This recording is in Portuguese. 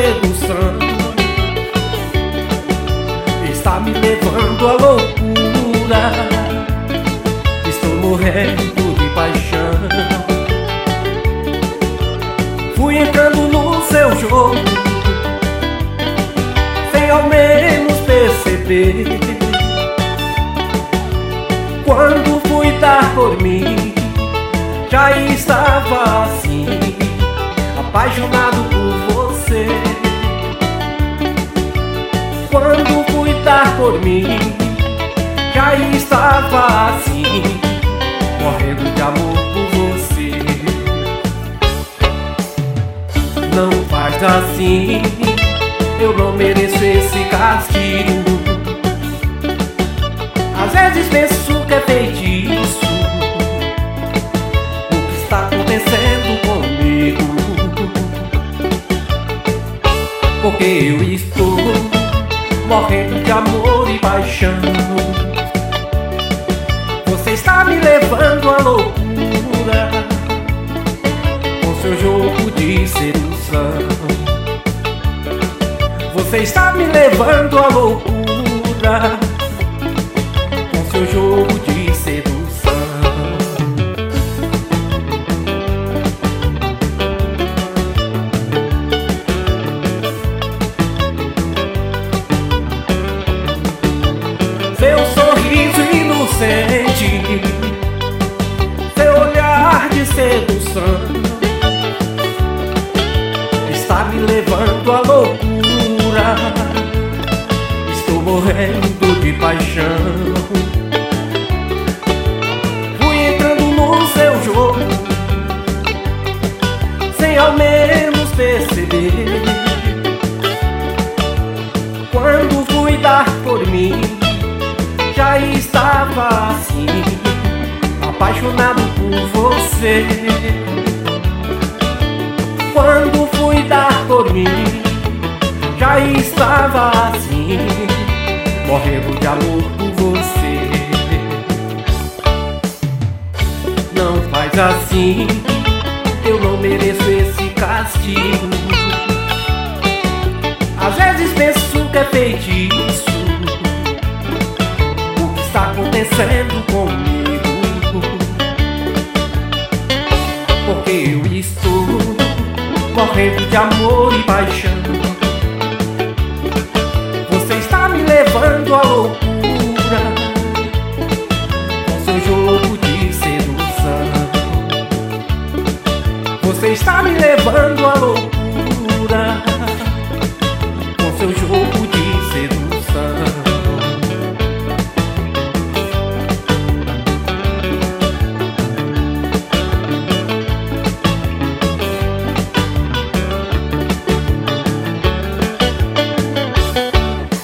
sedução está me levando à loucura. Estou morrendo de paixão. Fui entrando no seu jogo sem ao menos perceber. Quando fui dar por mim, já estava assim, apaixonado por você. Quando fui dar por mim, já estava assim, morrendo de amor por você. Não faz assim, eu não mereço esse castigo. Às vezes penso que é feitiço o que está acontecendo comigo, porque eu estou morrendo de amor e paixão. Você está me levando à loucura com seu jogo de sedução. Você está me levando à loucura com seu jogo de sedução. Seu sorriso inocente, seu olhar de sedução está me levando à loucura. Estou morrendo de paixão. Fui entrando no seu jogo sem ao menos perceber. Quando fui dar por mim, já estava assim, apaixonado por você. Quando fui dar por mim, já estava assim, morrendo de amor por você. Não faz assim, eu não mereço esse castigo. Às vezes penso que é feitiço o que está acontecendo comigo, porque eu estou morrendo de amor e paixão. Você está me levando à loucura